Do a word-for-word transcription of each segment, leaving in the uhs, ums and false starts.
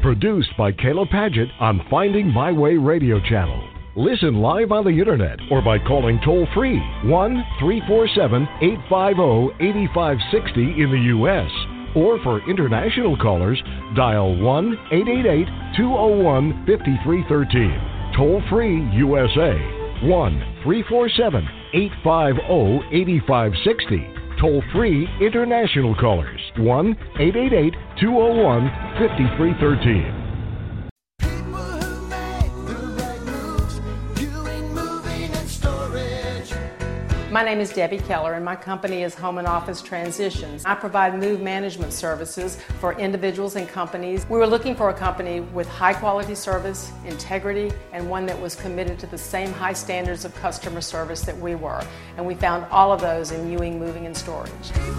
Produced by Kayla Padgett on Finding My Way Radio Channel. Listen live on the internet or by calling toll-free one three four seven, eight five zero, eight five six zero in the U S Or for international callers, dial one eight eight eight, two zero one, five three one three. Toll-free U S A, one three four seven, eight five zero, eight five six zero. Toll-free international callers, one eight eight eight, two zero one, five three one three. My name is Debbie Keller, and my company is Home and Office Transitions. I provide move management services for individuals and companies. We were looking for a company with high quality service, integrity, and one that was committed to the same high standards of customer service that we were. And we found all of those in Ewing Moving and Storage.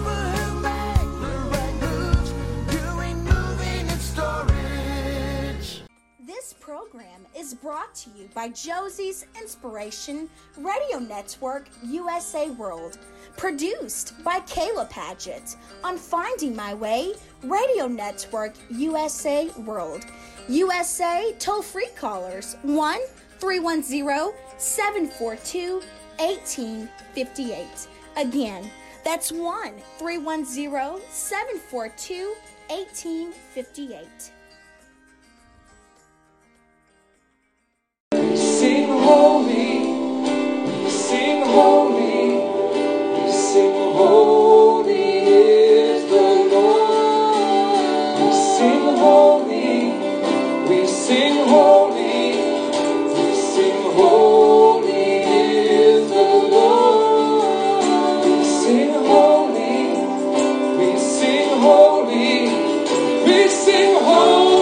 This program is brought to you by Josie's Inspiration Radio Network U S A World, produced by Kayla Padgett on Finding My Way Radio Network U S A World. U S A toll-free callers one three one zero, seven four two, one eight five eight. Again, that's one three one zero, seven four two, one eight five eight. Sing holy, we sing holy, we sing holy is the Lord. We sing holy, we sing holy, we sing holy is the Lord. We sing holy, we sing holy, we sing holy.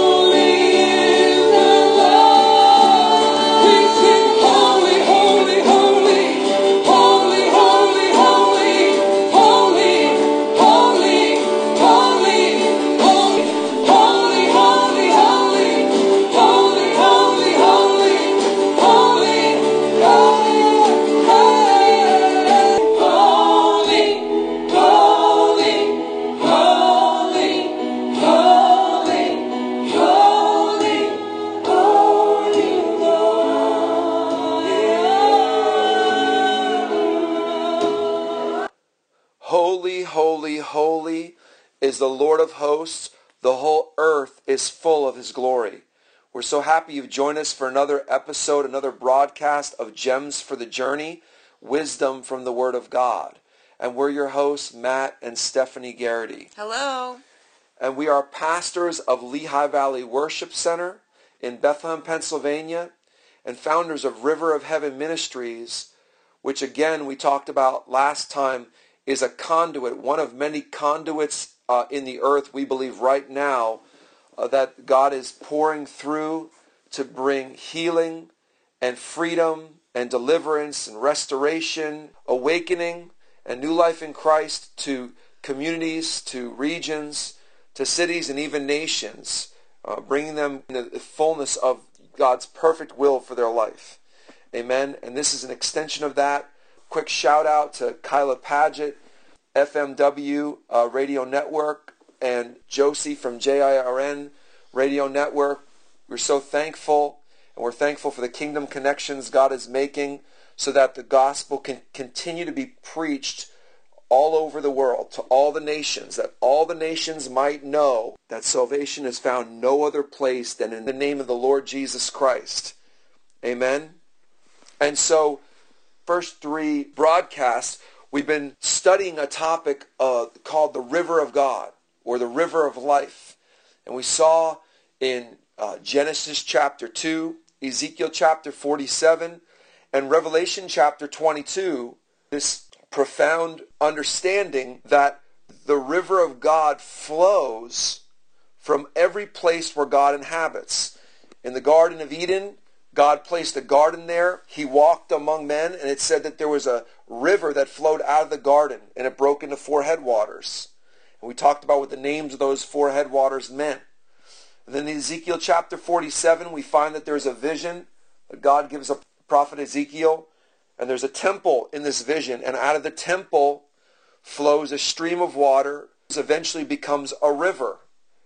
Holy, holy, holy is the Lord of hosts. The whole earth is full of his glory. We're so happy you've joined us for another episode, another broadcast of Gems for the Journey, Wisdom from the Word of God. And we're your hosts, Matt and Stephanie Garrity. Hello. And we are pastors of Lehigh Valley Worship Center in Bethlehem, Pennsylvania, and founders of River of Heaven Ministries, which again we talked about last time is a conduit, one of many conduits uh, in the earth, we believe right now, uh, that God is pouring through to bring healing and freedom and deliverance and restoration, awakening and new life in Christ to communities, to regions, to cities, and even nations, uh, bringing them in the fullness of God's perfect will for their life. Amen. And this is an extension of that. Quick shout out to Kyla Padgett, F M W uh, Radio Network, and Josie from J I R N Radio Network. We're so thankful, and we're thankful for the kingdom connections God is making so that the gospel can continue to be preached all over the world, to all the nations, that all the nations might know that salvation is found no other place than in the name of the Lord Jesus Christ. Amen? And so, first three broadcasts, we've been studying a topic uh, called the River of God, or the River of Life. And we saw in uh, Genesis chapter two, Ezekiel chapter forty-seven, and Revelation chapter twenty-two, this profound understanding that the river of God flows from every place where God inhabits. In the Garden of Eden, God placed a garden there. He walked among men, and it said that there was a river that flowed out of the garden, and it broke into four headwaters. And we talked about what the names of those four headwaters meant. And then in Ezekiel chapter forty-seven, we find that there's a vision that God gives a prophet Ezekiel, and there's a temple in this vision, and out of the temple flows a stream of water, which eventually becomes a river.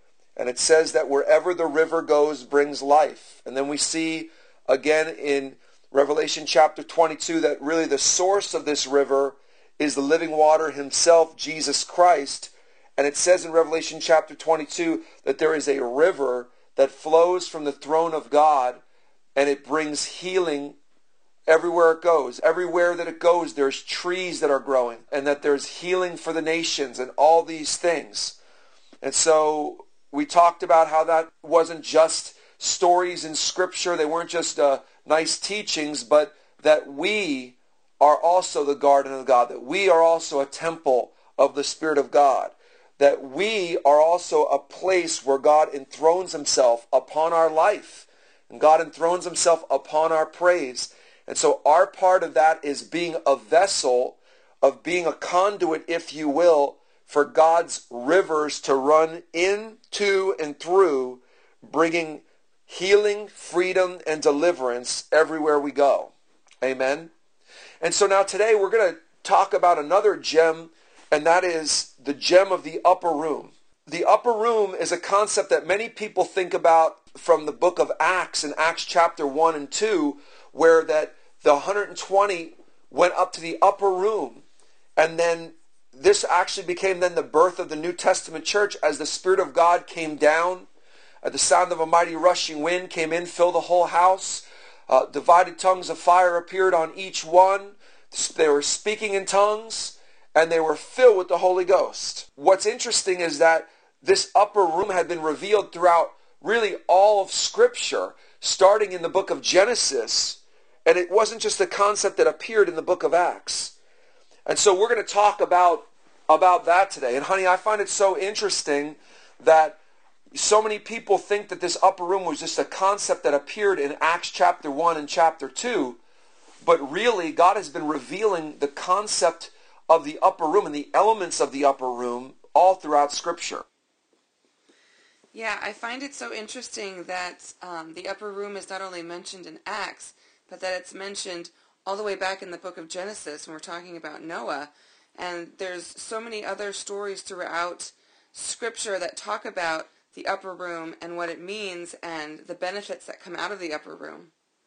And it says that wherever the river goes brings life. And then we see again in Revelation chapter twenty-two that really the source of this river is the living water himself, Jesus Christ. And it says in Revelation chapter twenty-two that there is a river that flows from the throne of God, and it brings healing everywhere it goes. Everywhere that it goes, there's trees that are growing, and that there's healing for the nations and all these things. And so we talked about how that wasn't just stories in Scripture. They weren't just uh, nice teachings, but that we are also the garden of God, that we are also a temple of the Spirit of God, that we are also a place where God enthrones himself upon our life, and God enthrones himself upon our praise. And so our part of that is being a vessel, of being a conduit, if you will, for God's rivers to run into and through, bringing healing, freedom, and deliverance everywhere we go. Amen. And so now today we're going to talk about another gem, and that is the gem of the upper room. The upper room is a concept that many people think about from the book of Acts, in Acts chapter one and two, where that the one hundred twenty went up to the upper room. And then this actually became then the birth of the New Testament church, as the Spirit of God came down. At the sound of a mighty rushing wind came in, filled the whole house. Uh, divided tongues of fire appeared on each one. They were speaking in tongues, and they were filled with the Holy Ghost. What's interesting is that this upper room had been revealed throughout really all of Scripture, starting in the book of Genesis, and it wasn't just a concept that appeared in the book of Acts. And so we're going to talk about, about that today. And honey, I find it so interesting that so many people think that this upper room was just a concept that appeared in Acts chapter one and chapter two, but really God has been revealing the concept of the upper room and the elements of the upper room all throughout Scripture. Yeah, I find it so interesting that um, the upper room is not only mentioned in Acts, but that it's mentioned all the way back in the book of Genesis when we're talking about Noah. And there's so many other stories throughout Scripture that talk about the upper room and what it means and the benefits that come out of the upper room.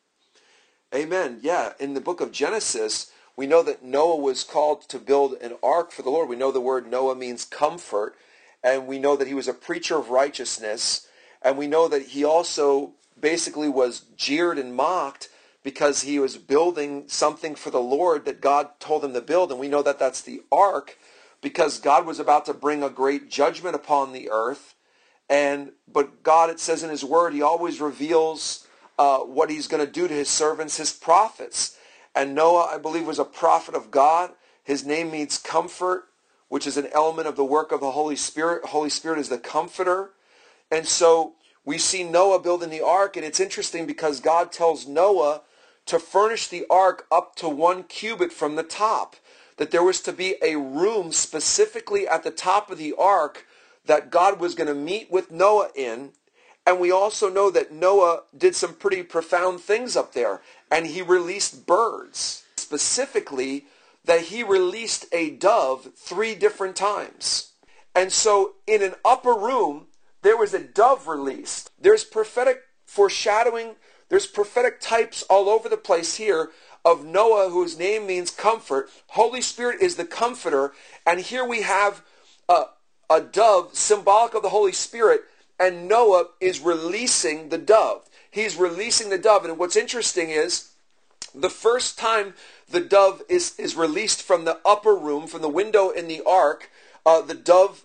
Amen. Yeah, in the book of Genesis, we know that Noah was called to build an ark for the Lord. We know the word Noah means comfort, and we know that he was a preacher of righteousness, and we know that he also basically was jeered and mocked because he was building something for the Lord that God told him to build, and we know that that's the ark because God was about to bring a great judgment upon the earth. And but God, it says in his word, he always reveals uh, what he's going to do to his servants, his prophets. And Noah, I believe, was a prophet of God. His name means comfort, which is an element of the work of the Holy Spirit. Holy Spirit is the comforter. And so we see Noah building the ark, and it's interesting because God tells Noah to furnish the ark up to one cubit from the top, that there was to be a room specifically at the top of the ark that God was going to meet with Noah in. And we also know that Noah did some pretty profound things up there. And he released birds. Specifically, that he released a dove three different times. And so in an upper room, there was a dove released. There's prophetic foreshadowing. There's prophetic types all over the place here of Noah, whose name means comfort. Holy Spirit is the comforter. And here we have a a dove, symbolic of the Holy Spirit, and Noah is releasing the dove. He's releasing the dove, and what's interesting is the first time the dove is, is released from the upper room, from the window in the ark, uh, the dove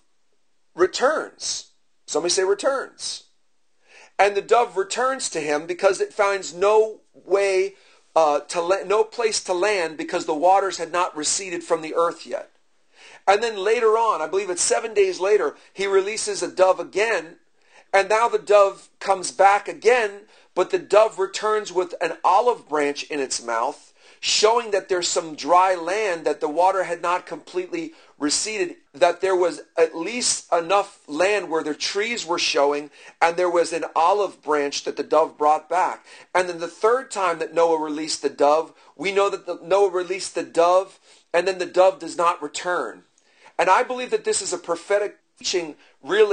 returns. Somebody say returns. And the dove returns to him because it finds no way, uh, to la- no place to land because the waters had not receded from the earth yet. And then later on, I believe it's seven days later, he releases a dove again. And now the dove comes back again, but the dove returns with an olive branch in its mouth, showing that there's some dry land, that the water had not completely receded, that there was at least enough land where the trees were showing, and there was an olive branch that the dove brought back. And then the third time that Noah released the dove, we know that the, Noah released the dove, and then the dove does not return. And I believe that this is a prophetic teaching really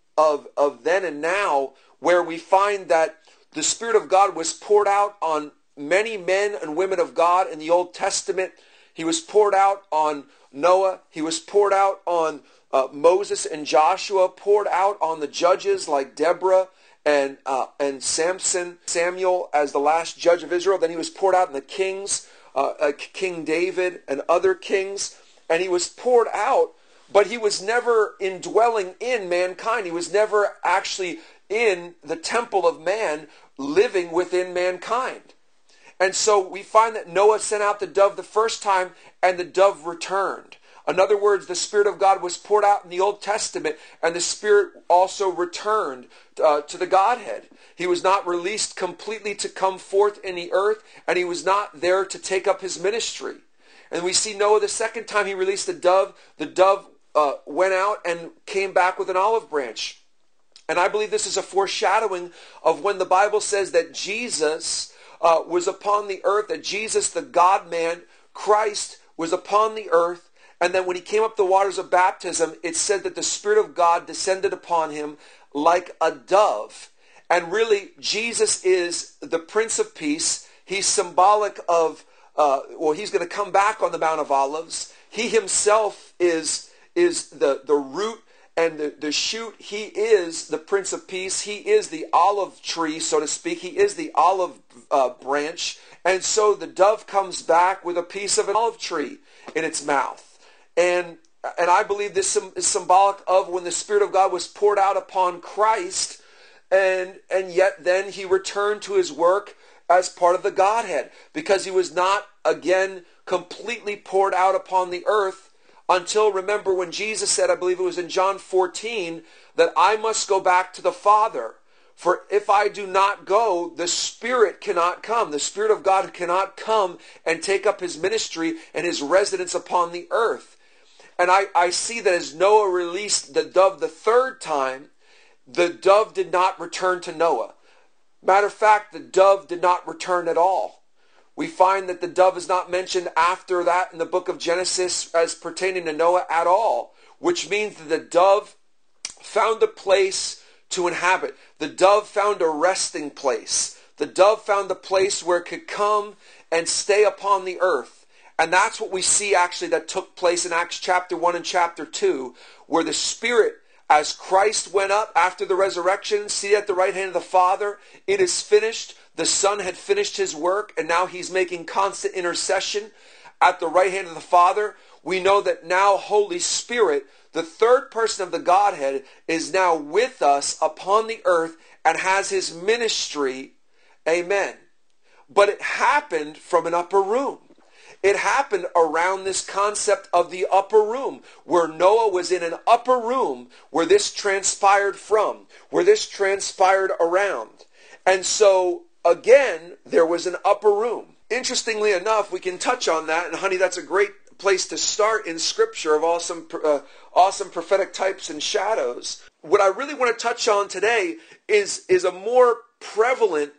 of, of then and now, where we find that the Spirit of God was poured out on many men and women of God in the Old Testament. He was poured out on Noah. He was poured out on uh, Moses and Joshua, poured out on the judges like Deborah and uh, and Samson, Samuel as the last judge of Israel. Then he was poured out in the kings, uh, uh, King David and other kings. And he was poured out, but he was never indwelling in mankind. He was never actually in the temple of man, living within mankind. And so we find that Noah sent out the dove the first time, and the dove returned. In other words, the Spirit of God was poured out in the Old Testament, and the Spirit also returned uh, to the Godhead. He was not released completely to come forth in the earth, and he was not there to take up his ministry. And we see Noah the second time he released the dove. The dove uh, went out and came back with an olive branch. And I believe this is a foreshadowing of when the Bible says that Jesus uh, was upon the earth, that Jesus, the God-man, Christ, was upon the earth. And then when he came up the waters of baptism, it said that the Spirit of God descended upon him like a dove. And really, Jesus is the Prince of Peace. He's symbolic of, uh, well, he's going to come back on the Mount of Olives. He himself is, is the, the root and the, the shoot. He is the Prince of Peace. He is the olive tree, so to speak. He is the olive uh, branch. And so the dove comes back with a piece of an olive tree in its mouth. And and I believe this is symbolic of when the Spirit of God was poured out upon Christ, and and yet then he returned to his work as part of the Godhead, because he was not again completely poured out upon the earth until, remember, when Jesus said, I believe it was in John fourteen, that I must go back to the Father. For if I do not go, the Spirit cannot come. The Spirit of God cannot come and take up his ministry and his residence upon the earth. And I, I see that as Noah released the dove the third time, the dove did not return to Noah. Matter of fact, the dove did not return at all. We find that the dove is not mentioned after that in the book of Genesis as pertaining to Noah at all, which means that the dove found a place to inhabit. The dove found a resting place. The dove found a place where it could come and stay upon the earth. And that's what we see actually that took place in Acts chapter one and chapter two, where the Spirit, as Christ went up after the resurrection, seated at the right hand of the Father, it is finished. The Son had finished his work, and now he's making constant intercession at the right hand of the Father. We know that now Holy Spirit, the third person of the Godhead, is now with us upon the earth and has his ministry. Amen. But it happened from an upper room. It happened around this concept of the upper room, where Noah was in an upper room where this transpired from, where this transpired around. And so, again, there was an upper room. Interestingly enough, we can touch on that, and honey, that's a great place to start in Scripture of awesome, uh, awesome prophetic types and shadows. What I really want to touch on today is, is a more prevalent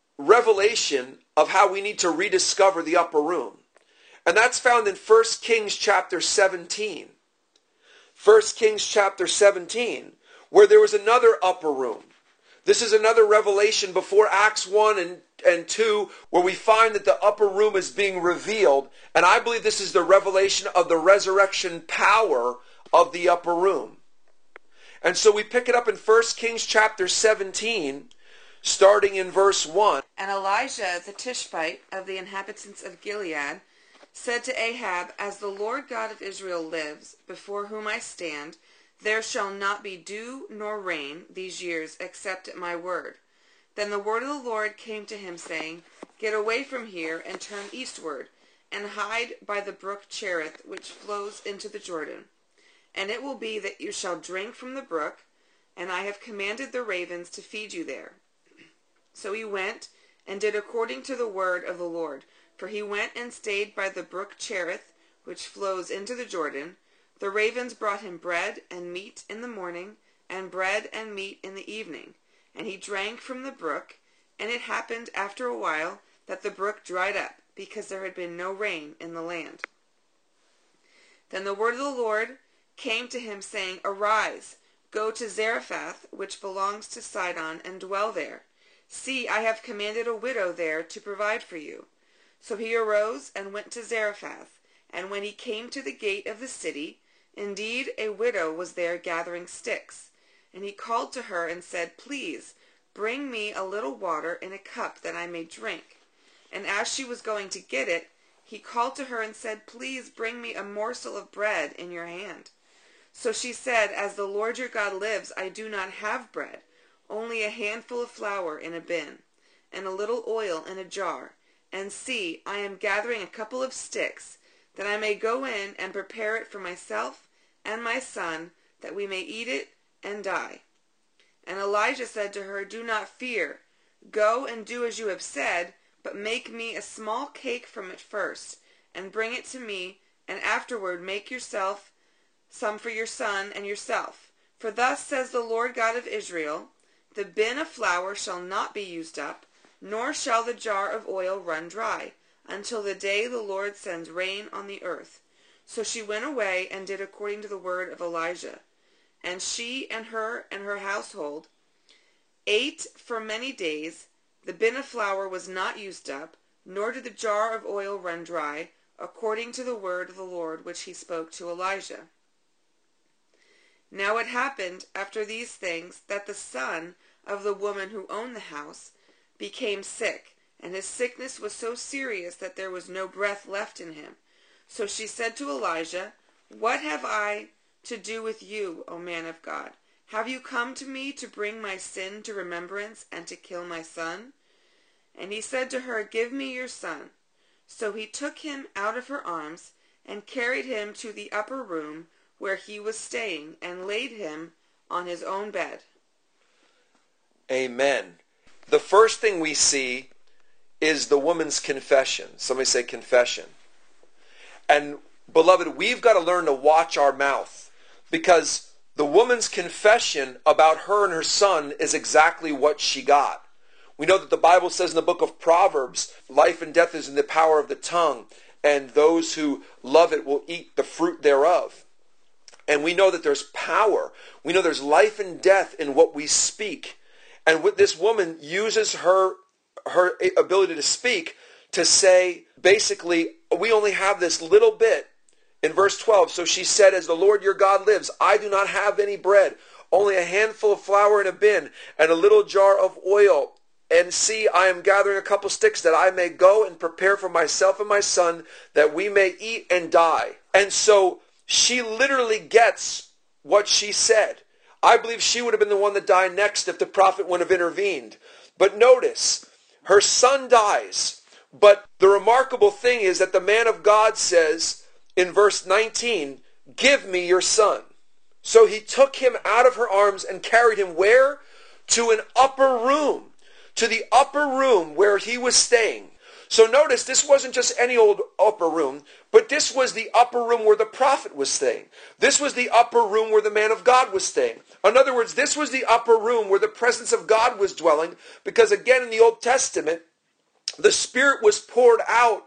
revelation of how we need to rediscover the upper room. And that's found in First Kings chapter seventeen. First Kings chapter seventeen, where there was another upper room. This is another revelation before Acts one and, and two, where we find that the upper room is being revealed. And I believe this is the revelation of the resurrection power of the upper room. And so we pick it up in First Kings chapter seventeen, starting in verse one. And Elijah the Tishbite of the inhabitants of Gilead said to Ahab, As the Lord God of Israel lives, before whom I stand, there shall not be dew nor rain these years except at my word. Then the word of the Lord came to him, saying, Get away from here and turn eastward, and hide by the brook Cherith, which flows into the Jordan. And it will be that you shall drink from the brook, and I have commanded the ravens to feed you there. So he went and did according to the word of the Lord. For he went and stayed by the brook Cherith, which flows into the Jordan. The ravens brought him bread and meat in the morning, and bread and meat in the evening. And he drank from the brook, and it happened after a while that the brook dried up, because there had been no rain in the land. Then the word of the Lord came to him, saying, Arise, Go to Zarephath, which belongs to Sidon, and dwell there. See, I have commanded a widow there to provide for you. So he arose and went to Zarephath, and when he came to the gate of the city, indeed a widow was there gathering sticks. And he called to her and said, Please, bring me a little water in a cup that I may drink. And as she was going to get it, he called to her and said, Please bring me a morsel of bread in your hand. So she said, As the Lord your God lives, I do not have bread, only a handful of flour in a bin, and a little oil in a jar. And see, I am gathering a couple of sticks, that I may go in and prepare it for myself and my son, that we may eat it and die. And Elijah said to her, Do not fear. Go and do as you have said, but make me a small cake from it first, and bring it to me, and afterward make yourself some for your son and yourself. For thus says the Lord God of Israel, The bin of flour shall not be used up, nor shall the jar of oil run dry, until the day the Lord sends rain on the earth. So she went away and did according to the word of Elijah. And she and her and her household ate for many days. The bin of flour was not used up, nor did the jar of oil run dry, according to the word of the Lord which he spoke to Elijah. Now it happened after these things that the son of the woman who owned the house became sick, and his sickness was so serious that there was no breath left in him. So she said to Elijah, What have I to do with you, O man of God? Have you come to me to bring my sin to remembrance and to kill my son? And he said to her, Give me your son. So he took him out of her arms and carried him to the upper room where he was staying, and laid him on his own bed. Amen. The first thing we see is the woman's confession. Somebody say confession. And beloved, we've got to learn to watch our mouth, because the woman's confession about her and her son is exactly what she got. We know that the Bible says in the book of Proverbs, life and death is in the power of the tongue, and those who love it will eat the fruit thereof. And we know that there's power. We know there's life and death in what we speak. And what this woman uses her, her ability to speak to say, basically, we only have this little bit. In verse twelve, so she said, As the Lord your God lives, I do not have any bread, only a handful of flour in a bin, and a little jar of oil. And see, I am gathering a couple sticks, that I may go and prepare for myself and my son, that we may eat and die. And so she literally gets what she said. I believe she would have been the one that died next if the prophet wouldn't have intervened. But notice, her son dies. But the remarkable thing is that the man of God says in verse nineteen, Give me your son. So he took him out of her arms and carried him where? To an upper room. To the upper room where he was staying. So notice, this wasn't just any old upper room, but this was the upper room where the prophet was staying. This was the upper room where the man of God was staying. In other words, this was the upper room where the presence of God was dwelling, because again in the Old Testament, the Spirit was poured out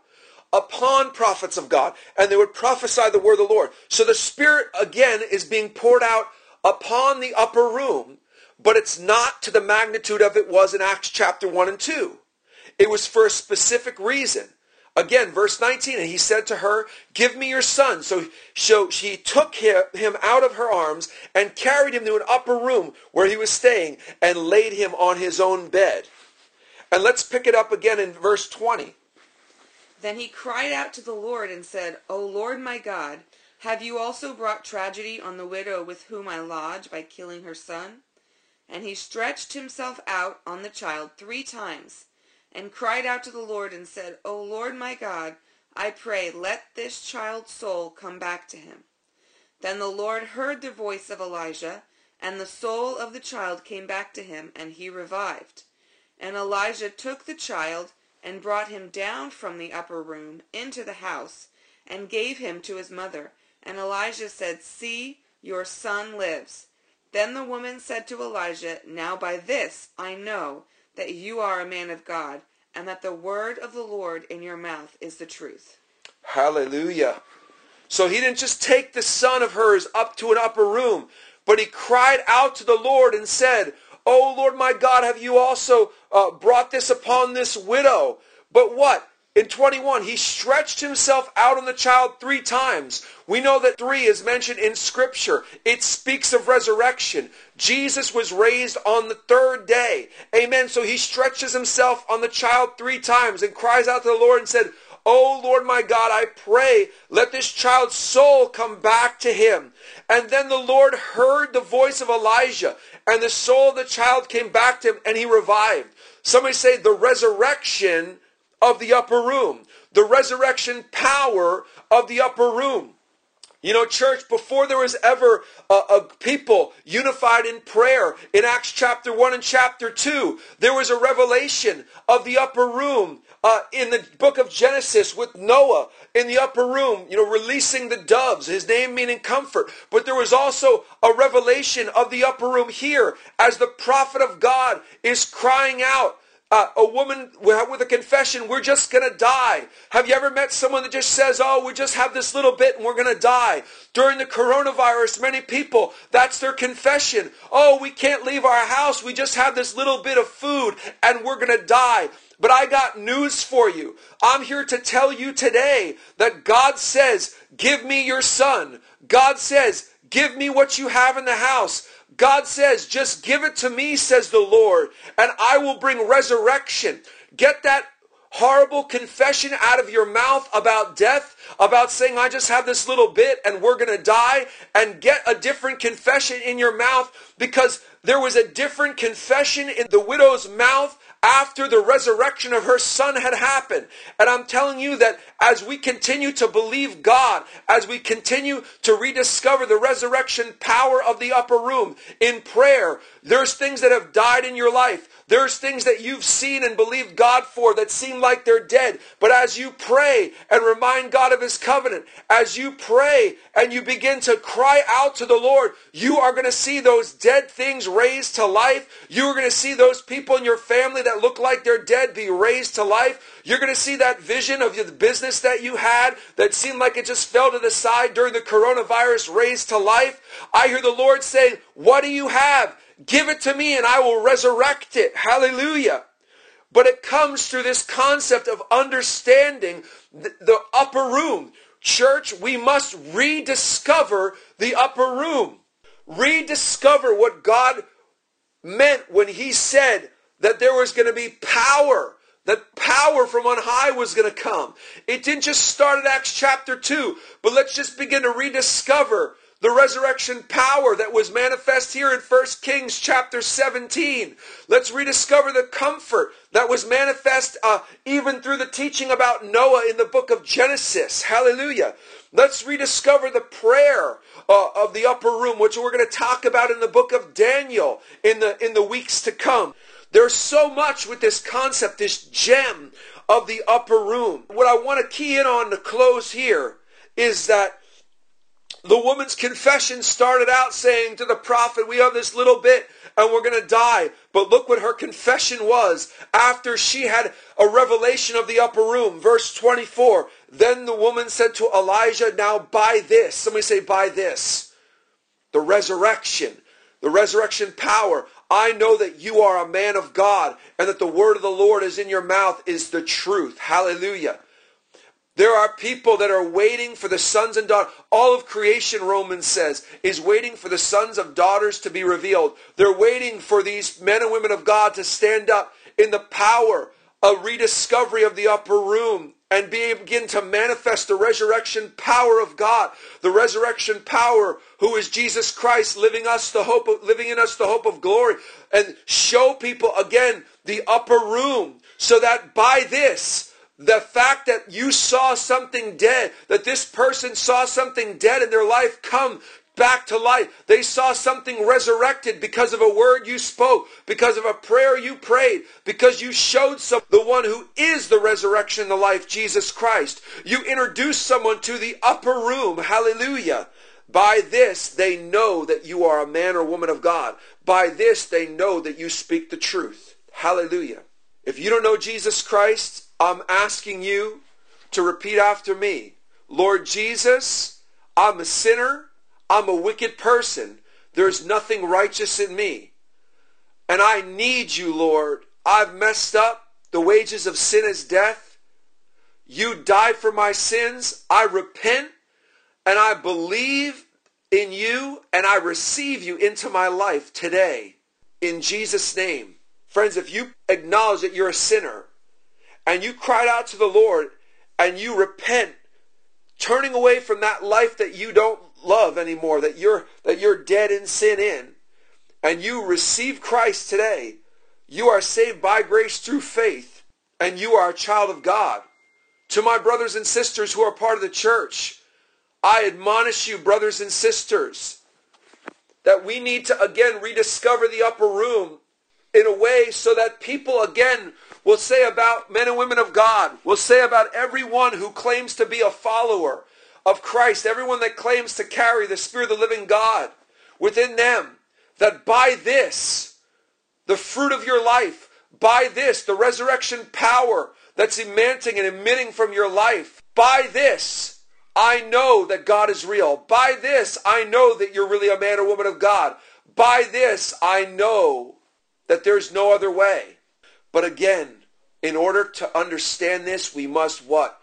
upon prophets of God, and they would prophesy the word of the Lord. So the Spirit again is being poured out upon the upper room, but it's not to the magnitude of it was in Acts chapter one and two. It was for a specific reason. Again, verse nineteen, and he said to her, Give me your son. So, so she took him, him out of her arms and carried him to an upper room where he was staying and laid him on his own bed. And let's pick it up again in verse twenty. Then he cried out to the Lord and said, O Lord my God, have you also brought tragedy on the widow with whom I lodge by killing her son? And he stretched himself out on the child three times, and cried out to the Lord and said, O Lord my God, I pray, let this child's soul come back to him. Then the Lord heard the voice of Elijah, and the soul of the child came back to him, and he revived. And Elijah took the child and brought him down from the upper room into the house, and gave him to his mother. And Elijah said, See, your son lives. Then the woman said to Elijah, Now by this I know that you are a man of God, and that the word of the Lord in your mouth is the truth. Hallelujah. So he didn't just take the son of hers up to an upper room, but he cried out to the Lord and said, "O Lord my God, have you also uh, brought this upon this widow?" But what? In twenty-one, he stretched himself out on the child three times. We know that three is mentioned in Scripture. It speaks of resurrection. Jesus was raised on the third day. Amen. So he stretches himself on the child three times and cries out to the Lord and said, "O Lord my God, I pray, let this child's soul come back to him." And then the Lord heard the voice of Elijah, and the soul of the child came back to him, and he revived. Somebody say the resurrection of the upper room. The resurrection power of the upper room. You know, church, before there was ever a, a people unified in prayer, in Acts chapter one and chapter two, there was a revelation of the upper room uh, in the book of Genesis with Noah in the upper room, you know, releasing the doves, his name meaning comfort. But there was also a revelation of the upper room here as the prophet of God is crying out. Uh, a woman with a confession, we're just going to die. Have you ever met someone that just says, oh, we just have this little bit and we're going to die? During the coronavirus, many people, that's their confession. Oh, we can't leave our house. We just have this little bit of food and we're going to die. But I got news for you. I'm here to tell you today that God says, give me your son. God says, give me what you have in the house. God says, just give it to me, says the Lord, and I will bring resurrection. Get that horrible confession out of your mouth about death, about saying, I just have this little bit and we're going to die, and get a different confession in your mouth, because there was a different confession in the widow's mouth after the resurrection of her son had happened. And I'm telling you that as we continue to believe God, as we continue to rediscover the resurrection power of the upper room in prayer, there's things that have died in your life. There's things that you've seen and believed God for that seem like they're dead. But as you pray and remind God of his covenant, as you pray and you begin to cry out to the Lord, you are going to see those dead things raised to life. You are going to see those people in your family that look like they're dead be raised to life. You're going to see that vision of the business that you had that seemed like it just fell to the side during the coronavirus raised to life. I hear the Lord saying, what do you have? Give it to me and I will resurrect it. Hallelujah. But it comes through this concept of understanding the, the upper room. Church, we must rediscover the upper room. Rediscover what God meant when he said that there was going to be power. That power from on high was going to come. It didn't just start at Acts chapter two, but let's just begin to rediscover the resurrection power that was manifest here in First Kings chapter seventeen. Let's rediscover the comfort that was manifest uh, even through the teaching about Noah in the book of Genesis. Hallelujah. Let's rediscover the prayer uh, of the upper room, which we're going to talk about in the book of Daniel in the, in the weeks to come. There's so much with this concept, this gem of the upper room. What I want to key in on to close here is that the woman's confession started out saying to the prophet, we have this little bit and we're going to die. But look what her confession was after she had a revelation of the upper room. Verse twenty-four, then the woman said to Elijah, now buy this. Somebody say, buy this. The resurrection. The resurrection power. I know that you are a man of God and that the word of the Lord is in your mouth is the truth. Hallelujah. There are people that are waiting for the sons and daughters. All of creation, Romans says, is waiting for the sons of daughters to be revealed. They're waiting for these men and women of God to stand up in the power of rediscovery of the upper room and begin to manifest the resurrection power of God. The resurrection power who is Jesus Christ, living us the hope of, living in us the hope of glory. And show people again the upper room so that by this, the fact that you saw something dead, that this person saw something dead in their life come back to life. They saw something resurrected because of a word you spoke, because of a prayer you prayed, because you showed some, the one who is the resurrection and the life, Jesus Christ. You introduced someone to the upper room. Hallelujah. By this, they know that you are a man or woman of God. By this, they know that you speak the truth. Hallelujah. If you don't know Jesus Christ, I'm asking you to repeat after me. Lord Jesus, I'm a sinner. I'm a wicked person. There's nothing righteous in me. And I need you, Lord. I've messed up. The wages of sin is death. You died for my sins. I repent and I believe in you and I receive you into my life today. In Jesus' name. Friends, if you acknowledge that you're a sinner and you cried out to the Lord and you repent, turning away from that life that you don't love anymore, that you're that you're dead in sin in, and you receive Christ today, you are saved by grace through faith, and you are a child of God. To my brothers and sisters who are part of the church, I admonish you, brothers and sisters, that we need to again rediscover the upper room in a way so that people again will say about men and women of God, will say about everyone who claims to be a follower of Christ, everyone that claims to carry the Spirit of the living God within them, that by this, the fruit of your life, by this, the resurrection power that's emanating and emitting from your life, by this, I know that God is real. By this, I know that you're really a man or woman of God. By this, I know that there's no other way. But again, in order to understand this, we must what?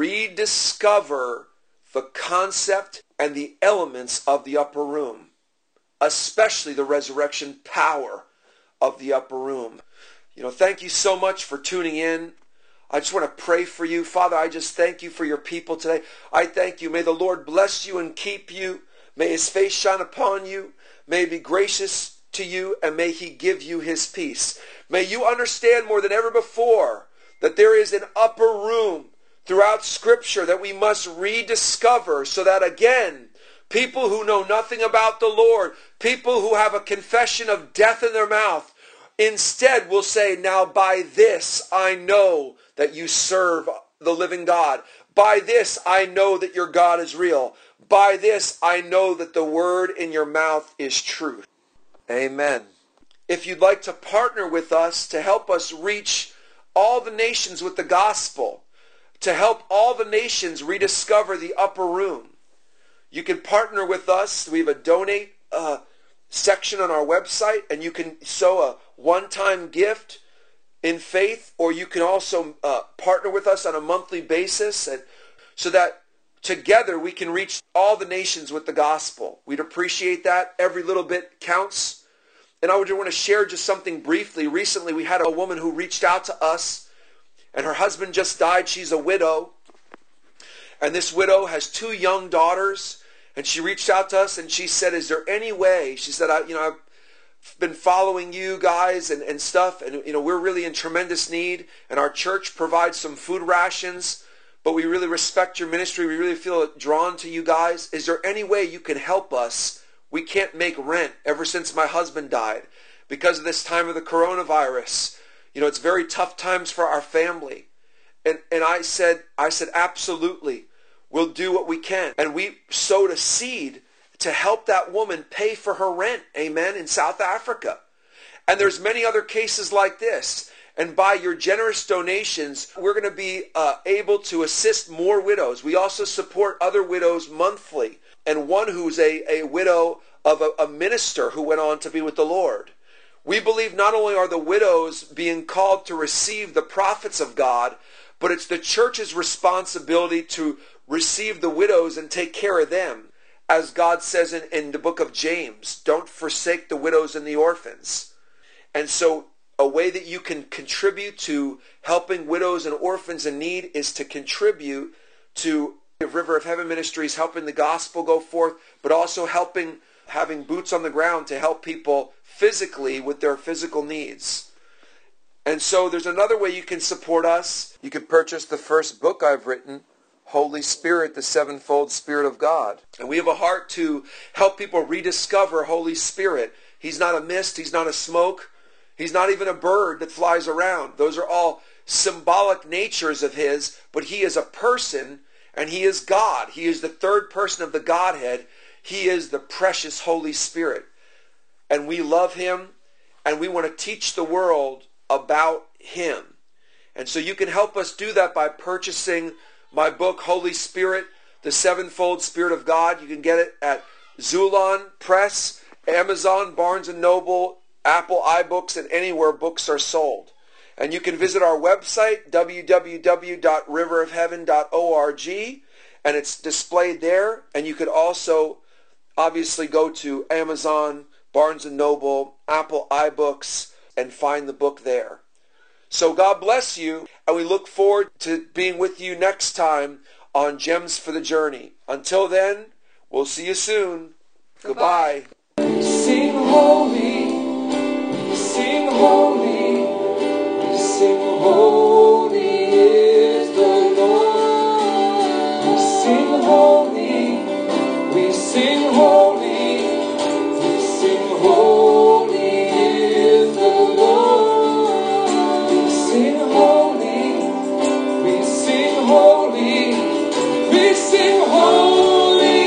Rediscover the concept and the elements of the upper room, especially the resurrection power of the upper room. You know, thank you so much for tuning in. I just want to pray for you. Father, I just thank you for your people today. I thank you. May the Lord bless you and keep you. May his face shine upon you. May he be gracious to you, and may he give you his peace. May you understand more than ever before that there is an upper room throughout Scripture that we must rediscover, so that again, people who know nothing about the Lord, people who have a confession of death in their mouth, instead will say, now by this I know that you serve the living God. By this I know that your God is real. By this I know that the word in your mouth is truth. Amen. If you'd like to partner with us to help us reach all the nations with the gospel, to help all the nations rediscover the upper room, you can partner with us. We have a donate uh, section on our website, and you can sow a one-time gift in faith, or you can also uh, partner with us on a monthly basis, and so that together we can reach all the nations with the gospel. We'd appreciate that. Every little bit counts. And I would want to share just something briefly. Recently we had a woman who reached out to us, and her husband just died. She's a widow. And this widow has two young daughters. And she reached out to us and she said, is there any way? She said, I, you know, I've been following you guys and, and stuff. And, you know, we're really in tremendous need. And our church provides some food rations. But we really respect your ministry. We really feel drawn to you guys. Is there any way you can help us? We can't make rent ever since my husband died because of this time of the coronavirus. You know, it's very tough times for our family. And and I said, I said, absolutely, we'll do what we can. And we sowed a seed to help that woman pay for her rent, amen, in South Africa. And there's many other cases like this. And by your generous donations, we're going to be uh, able to assist more widows. We also support other widows monthly. And one who's a, a widow of a, a minister who went on to be with the Lord. We believe not only are the widows being called to receive the prophets of God, but it's the church's responsibility to receive the widows and take care of them. As God says in, in the book of James, don't forsake the widows and the orphans. And so a way that you can contribute to helping widows and orphans in need is to contribute to River of Heaven Ministries, helping the gospel go forth, but also helping, having boots on the ground to help people physically with their physical needs. And so there's another way you can support us. You can purchase the first book I've written, Holy Spirit, the Sevenfold Spirit of God. And we have a heart to help people rediscover Holy Spirit. He's not a mist. He's not a smoke. He's not even a bird that flies around. Those are all symbolic natures of his, but he is a person. And he is God. He is the third person of the Godhead. He is the precious Holy Spirit. And we love him, and we want to teach the world about him. And so you can help us do that by purchasing my book, Holy Spirit, the Sevenfold Spirit of God. You can get it at Zulon Press, Amazon, Barnes and Noble, Apple iBooks, and anywhere books are sold. And you can visit our website, w w w dot river of heaven dot org, and it's displayed there. And you could also obviously go to Amazon, Barnes and Noble, Apple iBooks, and find the book there. So God bless you, and we look forward to being with you next time on Gems for the Journey. Until then, we'll see you soon. Goodbye. We sing holy, we sing holy, we sing holy is the Lord. We sing holy, we sing holy, we sing holy is the Lord. We sing holy, we sing holy, we sing holy.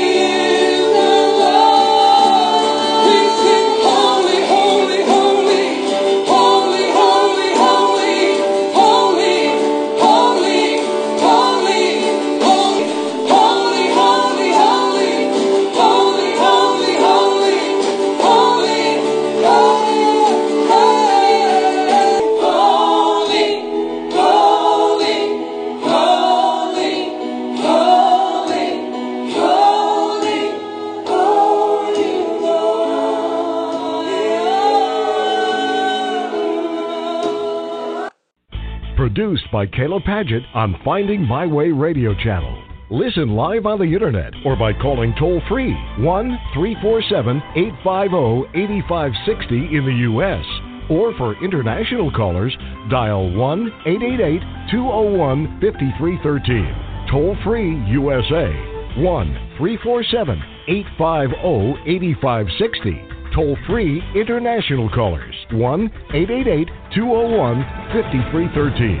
Produced by Kayla Padgett on Finding My Way Radio Channel. Listen live on the internet or by calling toll-free one three four seven, eight five zero, eight five six zero in the U S Or for international callers, dial one eight eight eight, two zero one, five three one three. Toll-free U S A, one three four seven, eight five zero, eight five six zero. Toll-free international callers, one eight eight eight, two zero one, five three one three.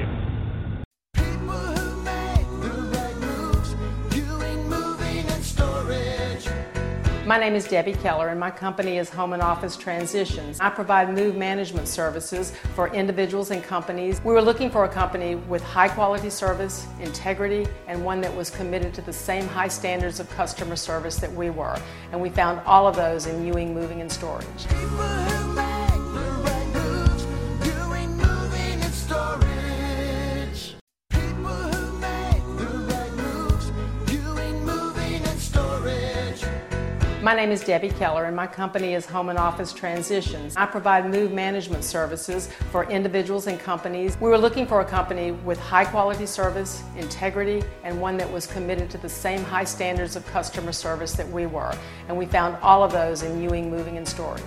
My name is Debbie Keller, and my company is Home and Office Transitions. I provide move management services for individuals and companies. We were looking for a company with high quality service, integrity, and one that was committed to the same high standards of customer service that we were. And we found all of those in Ewing Moving and Storage. My name is Debbie Keller, and my company is Home and Office Transitions. I provide move management services for individuals and companies. We were looking for a company with high quality service, integrity, and one that was committed to the same high standards of customer service that we were. And we found all of those in Ewing Moving and Storage.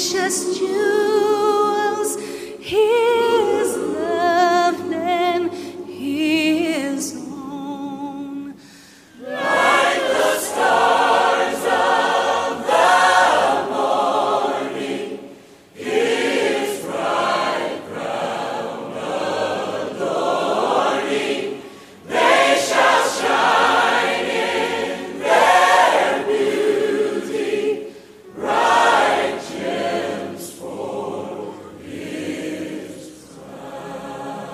precious jewels. He is loved and he is known. Like the stars of the morning, his bright crown adorning, they shall shine in their beauty, bright gems for his crown.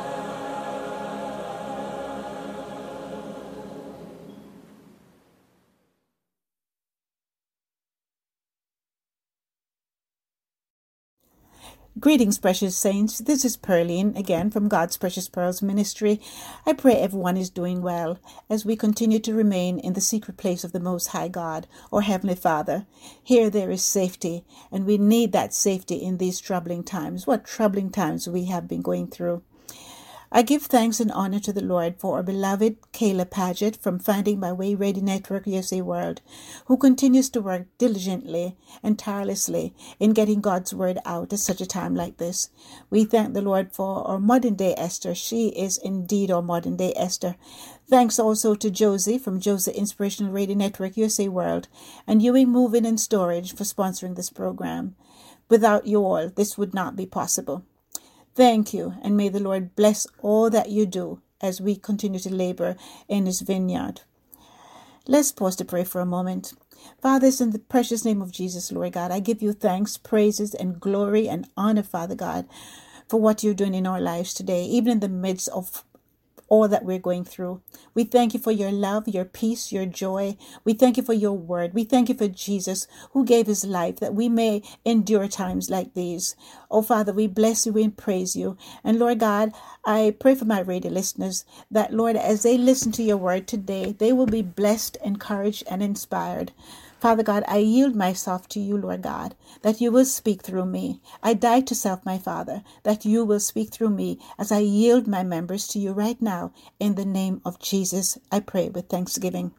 Greetings, precious saints. This is Pearline again from God's Precious Pearls Ministry. I pray everyone is doing well as we continue to remain in the secret place of the Most High God, or Heavenly Father. Here there is safety, and we need that safety in these troubling times. What troubling times we have been going through. I give thanks and honor to the Lord for our beloved Kayla Paget from Finding My Way Radio Network U S A World, who continues to work diligently and tirelessly in getting God's word out at such a time like this. We thank the Lord for our modern day Esther. She is indeed our modern day Esther. Thanks also to Josie from Josie Inspirational Radio Network U S A World and Ewing Moving and Storage for sponsoring this program. Without you all, this would not be possible. Thank you, and may the Lord bless all that you do as we continue to labor in his vineyard. Let's pause to pray for a moment. Father, in the precious name of Jesus, Lord God, I give you thanks, praises, and glory and honor, Father God, for what you're doing in our lives today, even in the midst of all that we're going through. We thank you for your love, your peace, your joy. We thank you for your word. We thank you for Jesus, who gave his life that we may endure times like these. Oh, Father, we bless you and praise you. And Lord God, I pray for my radio listeners that, Lord, as they listen to your word today, they will be blessed, encouraged, and inspired. Father God, I yield myself to you, Lord God, that you will speak through me. I die to self, my Father, that you will speak through me as I yield my members to you right now. In the name of Jesus, I pray with thanksgiving.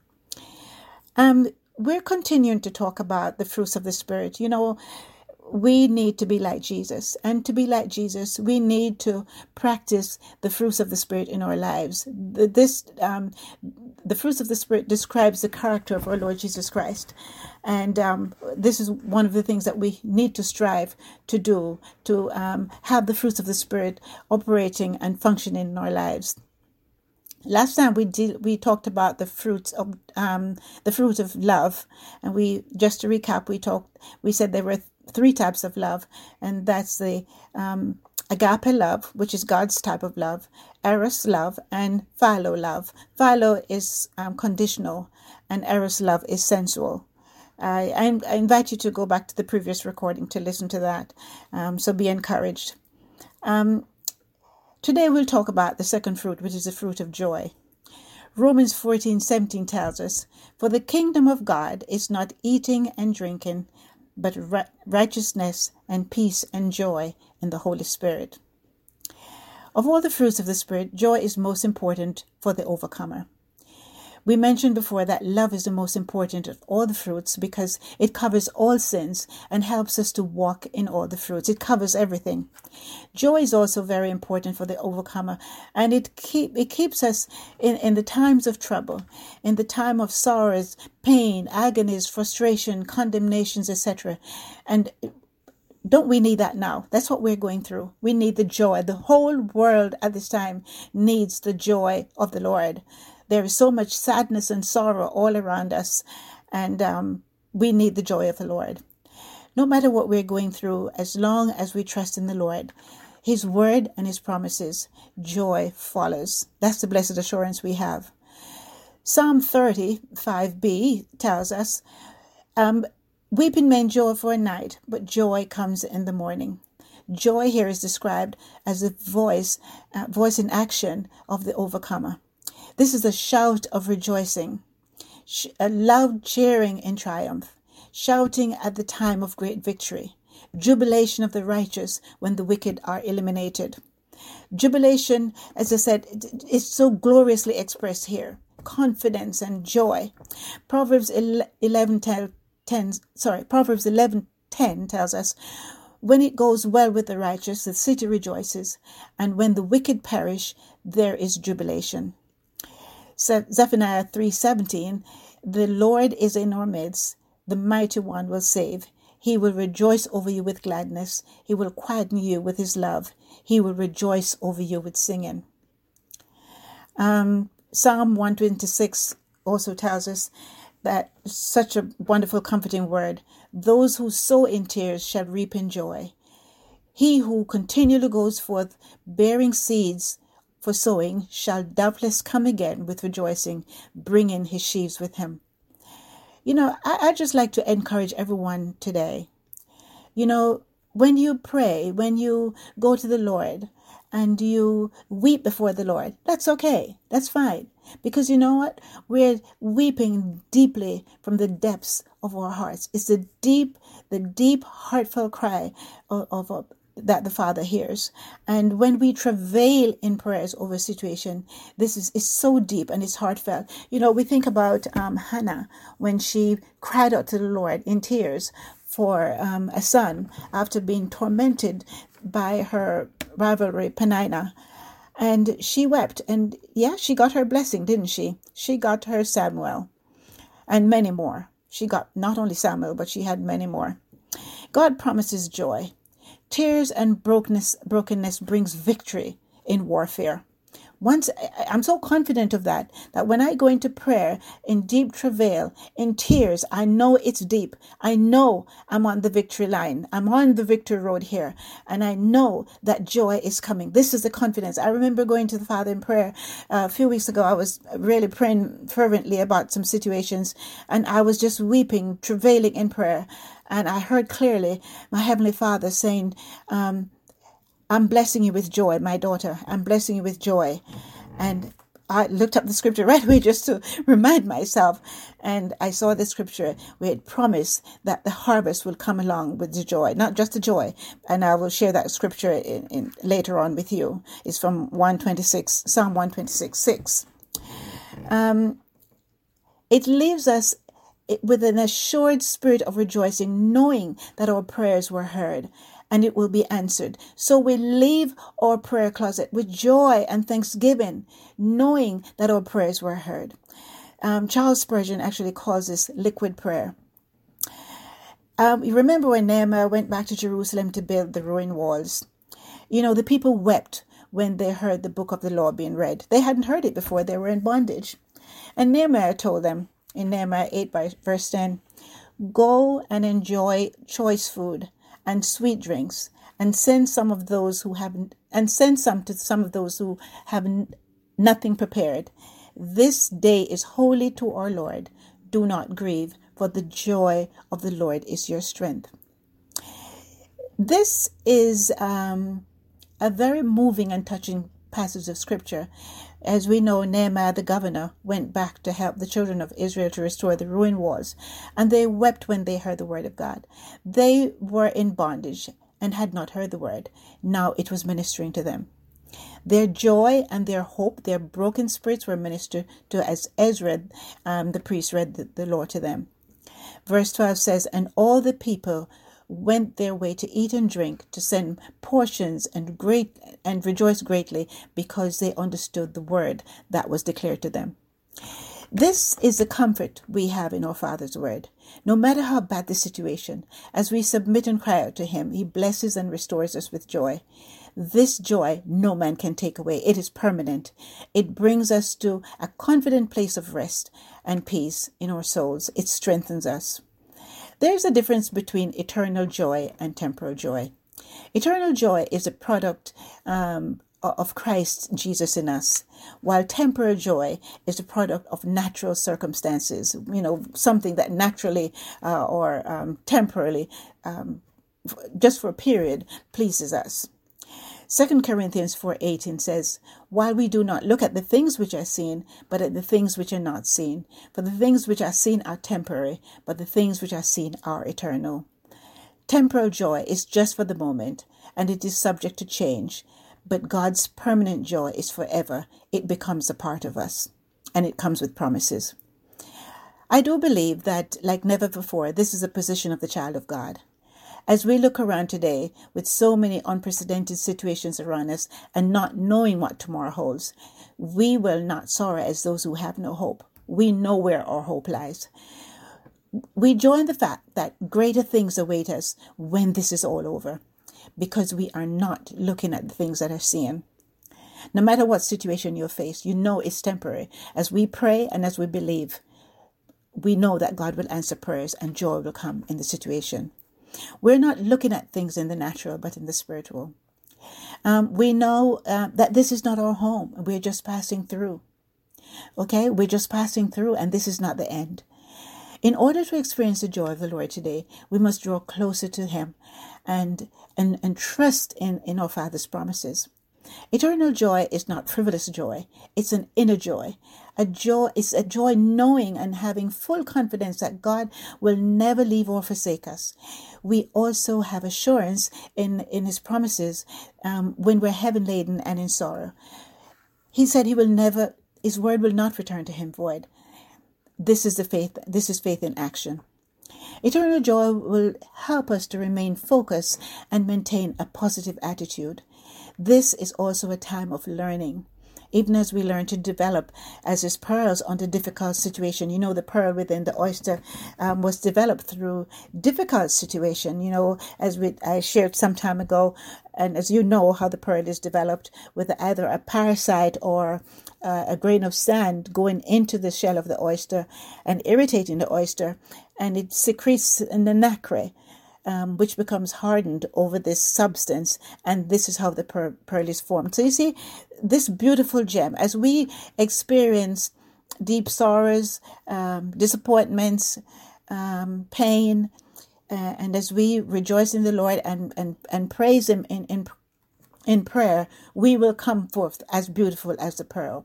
Um, we're continuing to talk about the fruits of the Spirit. You know, we need to be like Jesus. And to be like Jesus, we need to practice the fruits of the Spirit in our lives. The, this, um, the fruits of the Spirit describes the character of our Lord Jesus Christ. And um, this is one of the things that we need to strive to do, to um, have the fruits of the Spirit operating and functioning in our lives. Last time we did, we talked about the fruits of um, the fruit of love, and we just to recap, we talked. We said there were three types of love, and that's the um, agape love, which is God's type of love, eros love, and philo love. Philo is um, conditional, and eros love is sensual. I, I invite you to go back to the previous recording to listen to that. Um, so be encouraged. Um, Today we'll talk about the second fruit, which is the fruit of joy. Romans fourteen seventeen tells us, "For the kingdom of God is not eating and drinking, but righteousness and peace and joy in the Holy Spirit." Of all the fruits of the Spirit, joy is most important for the overcomer. We mentioned before that love is the most important of all the fruits because it covers all sins and helps us to walk in all the fruits. It covers everything. Joy is also very important for the overcomer, and it keep it keeps us in, in the times of trouble, in the time of sorrows, pain, agonies, frustration, condemnations, et cetera. And don't we need that now? That's what we're going through. We need the joy. The whole world at this time needs the joy of the Lord. There is so much sadness and sorrow all around us, and um, we need the joy of the Lord. No matter what we're going through, as long as we trust in the Lord, his word and his promises, joy follows. That's the blessed assurance we have. Psalm thirty-five b tells us, um, "Weeping may endure for a night, but joy comes in the morning." Joy here is described as a voice, uh, voice in action of the overcomer. This is a shout of rejoicing, a loud cheering in triumph, shouting at the time of great victory, jubilation of the righteous when the wicked are eliminated. Jubilation, as I said, is so gloriously expressed here. Confidence and joy. Proverbs eleven ten, sorry, Proverbs eleven ten tells us, when it goes well with the righteous, the city rejoices, and when the wicked perish, there is jubilation. Zephaniah three seventeen, the Lord is in our midst, the mighty one will save. He will rejoice over you with gladness. He will quieten you with his love. He will rejoice over you with singing. Um, Psalm one twenty-six also tells us that such a wonderful, comforting word. Those who sow in tears shall reap in joy. He who continually goes forth bearing seeds for sowing shall doubtless come again with rejoicing, bringing his sheaves with him. You know, I, I just like to encourage everyone today. You know, when you pray, when you go to the Lord and you weep before the Lord, that's okay. That's fine. Because you know what? We're weeping deeply from the depths of our hearts. It's the deep, the deep, heartfelt cry of, of, of that the Father hears. And when we travail in prayers over a situation, this is, is so deep and it's heartfelt. You know, we think about um, Hannah when she cried out to the Lord in tears for um, a son after being tormented by her rivalry, Peninnah. And she wept. And yeah, she got her blessing, didn't she? She got her Samuel and many more. She got not only Samuel, but she had many more. God promises joy. Tears and brokenness, brokenness brings victory in warfare. Once I'm so confident of that, that when I go into prayer in deep travail, in tears, I know it's deep. I know I'm on the victory line. I'm on the victory road here. And I know that joy is coming. This is the confidence. I remember going to the Father in prayer uh, a few weeks ago. I was really praying fervently about some situations, and I was just weeping, travailing in prayer. And I heard clearly my Heavenly Father saying, um, I'm blessing you with joy, my daughter. I'm blessing you with joy. And I looked up the scripture right away just to remind myself. And I saw the scripture where it promised that the harvest will come along with the joy, not just the joy. And I will share that scripture in, in, later on with you. It's from one twenty-six, Psalm one twenty-six, six. Um, it leaves us with an assured spirit of rejoicing, knowing that our prayers were heard and it will be answered. So we leave our prayer closet with joy and thanksgiving, knowing that our prayers were heard. Um, Charles Spurgeon actually calls this liquid prayer. Um, you remember when Nehemiah went back to Jerusalem to build the ruined walls? You know, the people wept when they heard the book of the law being read. They hadn't heard it before. They were in bondage. And Nehemiah told them, in Nehemiah eight, verse ten, go and enjoy choice food and sweet drinks, and send some of those who have, and send some to some of those who have nothing prepared. This day is holy to our Lord. Do not grieve, for the joy of the Lord is your strength. This is um, a very moving and touching passage of scripture. As we know, Nehemiah the governor went back to help the children of Israel to restore the ruined walls, and they wept when they heard the word of God. They were in bondage and had not heard the word. Now it was ministering to them. Their joy and their hope, their broken spirits were ministered to as Ezra, um, the priest, read the, the law to them. Verse twelve says, and all the people went their way to eat and drink, to send portions and great and rejoice greatly, because they understood the word that was declared to them. This is the comfort we have in our Father's word. No matter how bad the situation, as we submit and cry out to him, he blesses and restores us with joy. This joy no man can take away. It is permanent. It brings us to a confident place of rest and peace in our souls. It strengthens us. There's a difference between eternal joy and temporal joy. Eternal joy is a product um, of Christ Jesus in us, while temporal joy is a product of natural circumstances, you know, something that naturally uh, or um, temporarily, um, just for a period, pleases us. Second Corinthians four eighteen says, while we do not look at the things which are seen, but at the things which are not seen. For the things which are seen are temporary, but the things which are seen are eternal. Temporal joy is just for the moment, and it is subject to change. But God's permanent joy is forever. It becomes a part of us, and it comes with promises. I do believe that, like never before, this is a position of the child of God. As we look around today with so many unprecedented situations around us and not knowing what tomorrow holds, we will not sorrow as those who have no hope. We know where our hope lies. We join the fact that greater things await us when this is all over, because we are not looking at the things that are seen. No matter what situation you face, you know it's temporary. As we pray and as we believe, we know that God will answer prayers and joy will come in the situation. We're not looking at things in the natural, but in the spiritual. Um, we know uh, that this is not our home. We're just passing through. Okay, we're just passing through, and this is not the end. In order to experience the joy of the Lord today, we must draw closer to Him and and, and trust in, in our Father's promises. Eternal joy is not frivolous joy. It's an inner joy. A joy is a joy knowing and having full confidence that God will never leave or forsake us. We also have assurance in, in His promises um, when we're heavy laden and in sorrow. He said He will never, His word will not return to Him void. This is the faith. This is faith in action. Eternal joy will help us to remain focused and maintain a positive attitude. This is also a time of learning. Even as we learn to develop as His pearls under difficult situation. You know, the pearl within the oyster um, was developed through difficult situation. You know, as we I shared some time ago, and as you know, how the pearl is developed with either a parasite or uh, a grain of sand going into the shell of the oyster and irritating the oyster, and it secretes the nacre. Um, which becomes hardened over this substance, and this is how the per- pearl is formed. So you see, this beautiful gem, as we experience deep sorrows, um, disappointments, um, pain, uh, and as we rejoice in the Lord and and, and praise Him in, in in prayer, we will come forth as beautiful as the pearl.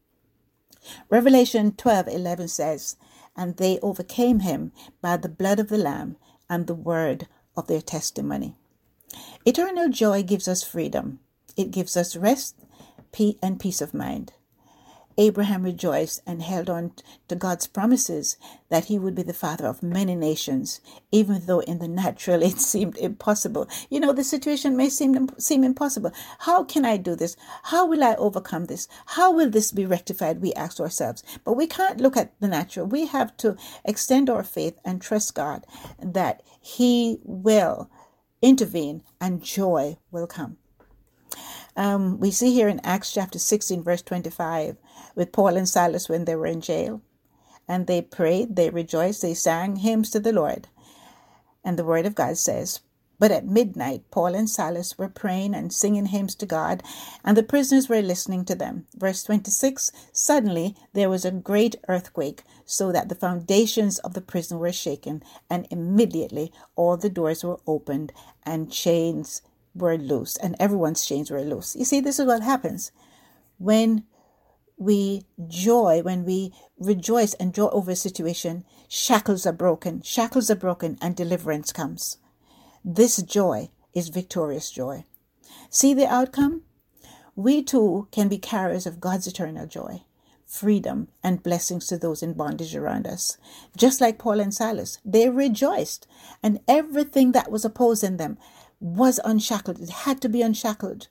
Revelation twelve eleven says, "And they overcame him by the blood of the Lamb and the word of their testimony." Eternal joy gives us freedom. It gives us rest, peace, and peace of mind. Abraham rejoiced and held on to God's promises that he would be the father of many nations, even though in the natural it seemed impossible. You know, the situation may seem, seem impossible. How can I do this? How will I overcome this? How will this be rectified? We ask ourselves. But we can't look at the natural. We have to extend our faith and trust God that He will intervene and joy will come. Um, we see here in Acts chapter sixteen, verse twenty-five, with Paul and Silas when they were in jail. And they prayed, they rejoiced, they sang hymns to the Lord. And the word of God says, "But at midnight, Paul and Silas were praying and singing hymns to God, and the prisoners were listening to them." Verse twenty-six, "Suddenly there was a great earthquake, so that the foundations of the prison were shaken, and immediately all the doors were opened, and chains were loosed," and everyone's chains were loose. You see, this is what happens when we joy, when we rejoice and joy over a situation. Shackles are broken, shackles are broken, and deliverance comes. This joy is victorious joy. See the outcome? We too can be carriers of God's eternal joy, freedom, and blessings to those in bondage around us. Just like Paul and Silas, they rejoiced, and everything that was opposing them was unshackled. It had to be unshackled.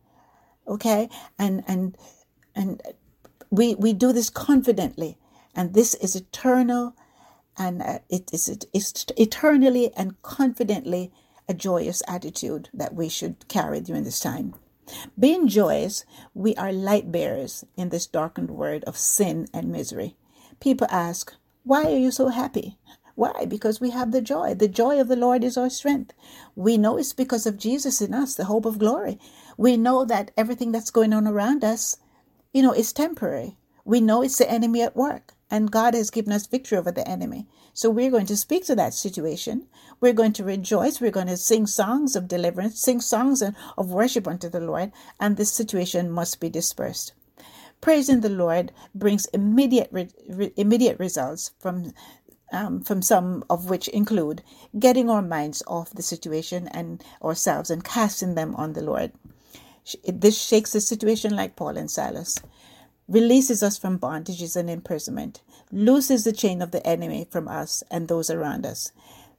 Okay? And and and we we do this confidently, and this is eternal, and uh, it is it is eternally and confidently a joyous attitude that we should carry during this time. Being joyous, we are light bearers in this darkened world of sin and misery. People ask, "Why are you so happy?" Why? Because we have the joy. The joy of the Lord is our strength. We know it's because of Jesus in us, the hope of glory. We know that everything that's going on around us, you know, is temporary. We know it's the enemy at work, and God has given us victory over the enemy. So we're going to speak to that situation. We're going to rejoice. We're going to sing songs of deliverance, sing songs of worship unto the Lord, and this situation must be dispersed. Praising the Lord brings immediate re- re- immediate results from Um, from some of which include getting our minds off the situation and ourselves and casting them on the Lord. This shakes the situation like Paul and Silas, releases us from bondages and imprisonment, looses the chain of the enemy from us and those around us.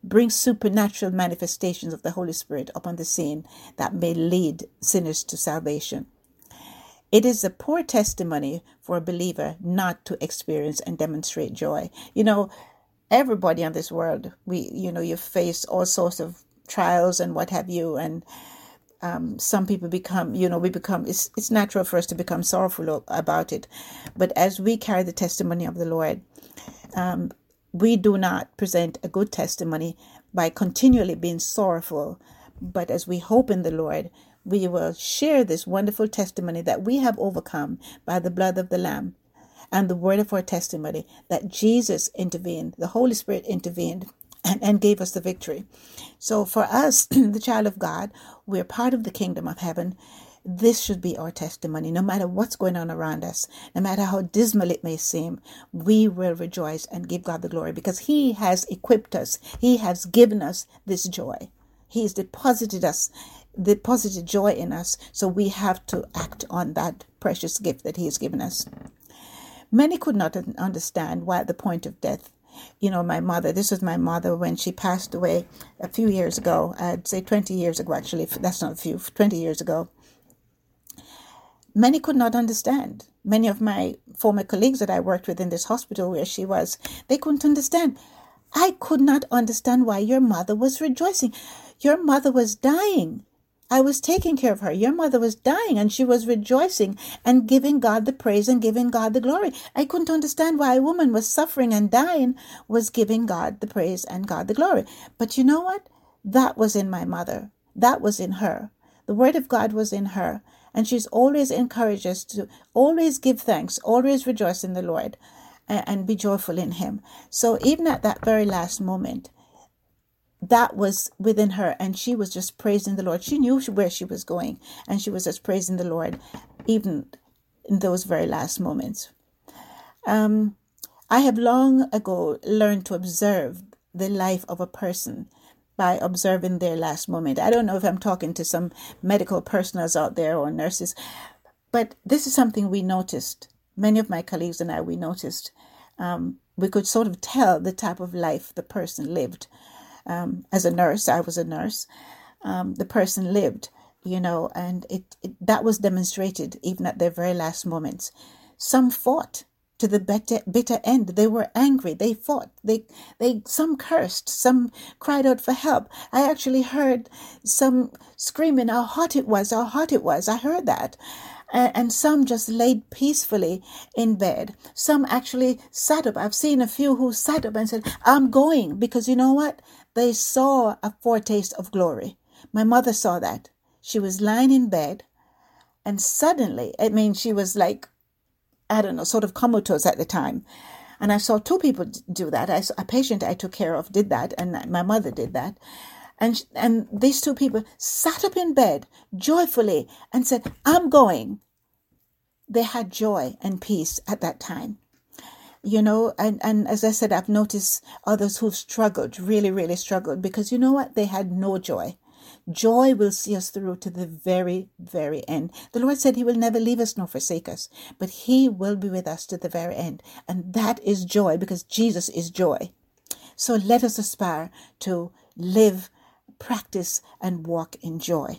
brings supernatural manifestations of the Holy Spirit upon the scene that may lead sinners to salvation. It is a poor testimony for a believer not to experience and demonstrate joy. You know, everybody on this world, we, you know, you face all sorts of trials and what have you, and um, some people become, you know, we become, it's, it's natural for us to become sorrowful about it. But as we carry the testimony of the Lord, um, we do not present a good testimony by continually being sorrowful. But as we hope in the Lord, we will share this wonderful testimony that we have overcome by the blood of the Lamb and the word of our testimony, that Jesus intervened, the Holy Spirit intervened and, and gave us the victory. So for us, the child of God, we're part of the kingdom of heaven. This should be our testimony. No matter what's going on around us, no matter how dismal it may seem, we will rejoice and give God the glory because he has equipped us. He has given us this joy. He's deposited us, deposited joy in us. So we have to act on that precious gift that he has given us. Many could not understand why at the point of death, you know, my mother, this was my mother when she passed away a few years ago. I'd say twenty years ago, actually. That's not a few, twenty years ago. Many could not understand. Many of my former colleagues that I worked with in this hospital where she was, they couldn't understand. I could not understand why your mother was rejoicing. Your mother was dying. I was taking care of her. Your mother was dying and she was rejoicing and giving God the praise and giving God the glory. I couldn't understand why a woman was suffering and dying was giving God the praise and God the glory. But you know what? That was in my mother. That was in her. The word of God was in her. And she's always encouraged us to always give thanks, always rejoice in the Lord and, and be joyful in him. So even at that very last moment, that was within her, and she was just praising the Lord. She knew where she was going, and she was just praising the Lord, even in those very last moments. Um, I have long ago learned to observe the life of a person by observing their last moment. I don't know if I'm talking to some medical personnel out there or nurses, but this is something we noticed. Many of my colleagues and I, we noticed. Um, we could sort of tell the type of life the person lived. Um, as a nurse, I was a nurse, um, the person lived, you know, and it, it that was demonstrated even at their very last moments. Some fought to the bitter, bitter end. They were angry. They fought. They, they, some cursed. Some cried out for help. I actually heard some screaming how hot it was, how hot it was. I heard that. And some just laid peacefully in bed. Some actually sat up. I've seen a few who sat up and said, I'm going, because you know what? They saw a foretaste of glory. My mother saw that. She was lying in bed, and suddenly, I mean, she was like, I don't know, sort of comatose at the time. And I saw two people do that. I saw a patient I took care of did that, and my mother did that. And and these two people sat up in bed joyfully and said, I'm going. They had joy and peace at that time. You know, and, and as I said, I've noticed others who've struggled, really, really struggled, because you know what? They had no joy. Joy will see us through to the very, very end. The Lord said he will never leave us nor forsake us, but he will be with us to the very end. And that is joy, because Jesus is joy. So let us aspire to live, practice, and walk in joy.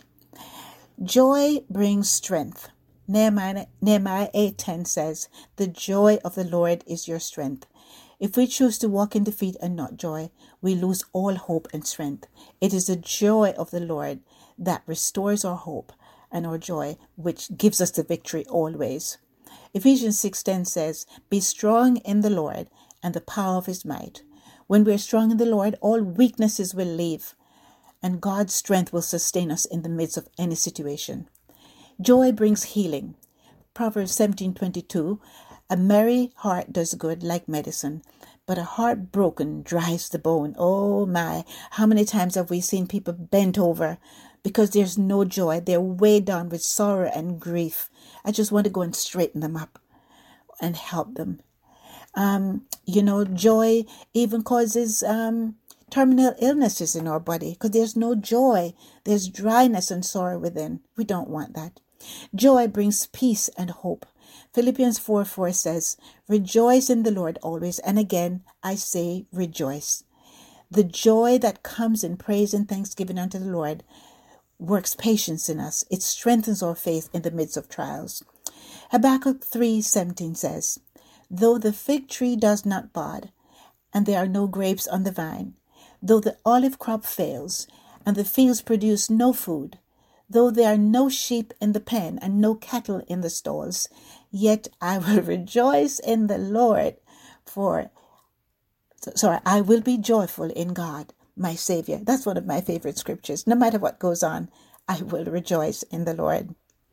Joy brings strength. Nehemiah, Nehemiah eight ten says, the joy of the Lord is your strength. If we choose to walk in defeat and not joy, we lose all hope and strength. It is the joy of the Lord that restores our hope and our joy, which gives us the victory always. Ephesians six ten says, be strong in the Lord and the power of his might. When we are strong in the Lord, all weaknesses will leave, and God's strength will sustain us in the midst of any situation. Joy brings healing. Proverbs seventeen twenty-two, a merry heart does good like medicine, but a heart broken dries the bone. Oh my, how many times have we seen people bent over because there's no joy? They're weighed down with sorrow and grief. I just want to go and straighten them up and help them. Um, you know, joy even causes um, terminal illnesses in our body because there's no joy. There's dryness and sorrow within. We don't want that. Joy brings peace and hope. Philippians four four says, rejoice in the Lord always. And again, I say rejoice. The joy that comes in praise and thanksgiving unto the Lord works patience in us. It strengthens our faith in the midst of trials. Habakkuk three seventeen says, though the fig tree does not bud, and there are no grapes on the vine, though the olive crop fails, and the fields produce no food, though there are no sheep in the pen and no cattle in the stalls, yet I will rejoice in the Lord, for, sorry, I will be joyful in God, my Savior. That's one of my favorite scriptures. No matter what goes on, I will rejoice in the Lord.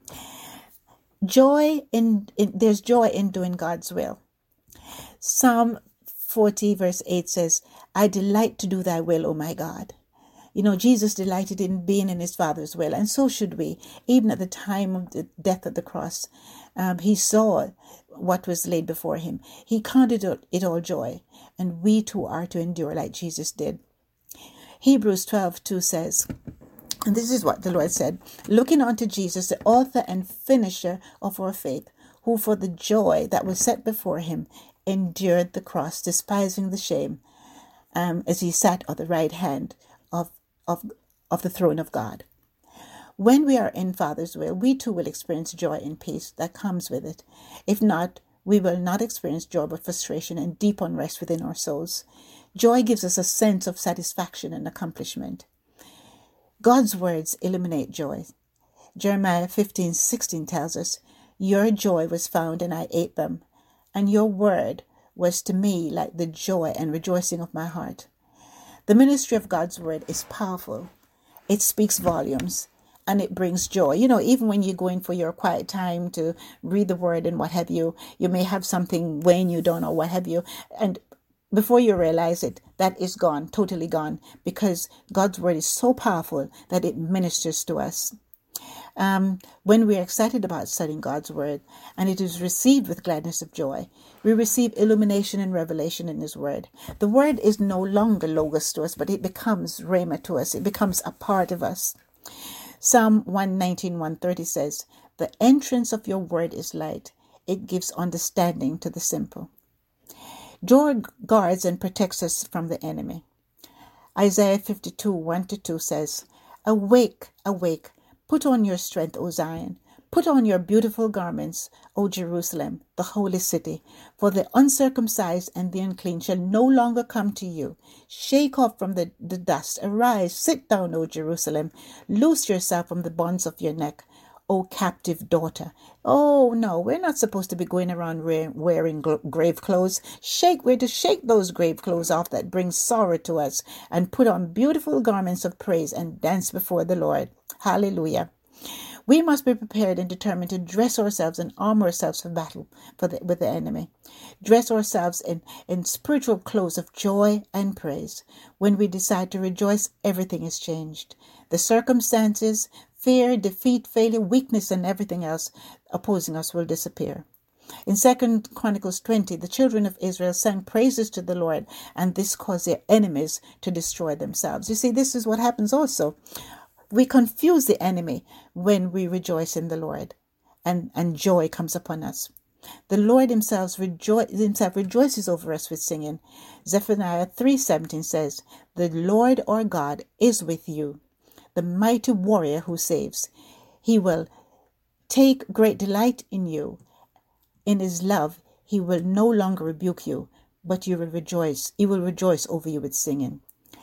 Joy in, in there's joy in doing God's will. Psalm forty verse eight says, I delight to do thy will, O my God. You know, Jesus delighted in being in his Father's will, and so should we. Even at the time of the death of the cross, um, he saw what was laid before him. He counted it all joy, and we too are to endure like Jesus did. Hebrews twelve two says, and this is what the Lord said, looking unto Jesus, the author and finisher of our faith, who for the joy that was set before him endured the cross, despising the shame, um, as he sat at the right hand of, of, of the throne of God. When we are in Father's will, we too will experience joy and peace that comes with it. If not, we will not experience joy but frustration and deep unrest within our souls. Joy gives us a sense of satisfaction and accomplishment. God's words illuminate joy. Jeremiah fifteen sixteen tells us, your joy was found and I ate them, and your word was to me like the joy and rejoicing of my heart. The ministry of God's word is powerful. It speaks volumes and it brings joy. You know, even when you're going for your quiet time to read the word and what have you, you may have something weighing you down or what have you. And before you realize it, that is gone, totally gone, because God's word is so powerful that it ministers to us. Um, when we are excited about studying God's word and it is received with gladness of joy, we receive illumination and revelation in his word. The word is no longer logos to us, but it becomes rhema to us. It becomes a part of us. Psalm one nineteen, one thirty says, the entrance of your word is light. It gives understanding to the simple. Joy guards and protects us from the enemy. Isaiah fifty-two, one to two says, awake, awake. Put on your strength, O Zion. Put on your beautiful garments, O Jerusalem, the holy city. For the uncircumcised and the unclean shall no longer come to you. Shake off from the, the dust. Arise, sit down, O Jerusalem. Loose yourself from the bonds of your neck, O captive daughter. Oh, no, we're not supposed to be going around wearing grave clothes. Shake, we're to shake those grave clothes off that bring sorrow to us and put on beautiful garments of praise and dance before the Lord. Hallelujah. We must be prepared and determined to dress ourselves and arm ourselves for battle for the, with the enemy. Dress ourselves in, in spiritual clothes of joy and praise. When we decide to rejoice, everything is changed. The circumstances, fear, defeat, failure, weakness, and everything else opposing us will disappear. In Second Chronicles twenty, the children of Israel sang praises to the Lord, and this caused their enemies to destroy themselves. You see, this is what happens also. We confuse the enemy when we rejoice in the Lord, and, and joy comes upon us. The Lord himself, rejo- himself rejoices over us with singing. Zephaniah three seventeen says, the Lord our God is with you, the mighty warrior who saves. He will take great delight in you. In his love, he will no longer rebuke you, but you will rejoice. He will rejoice over you with singing.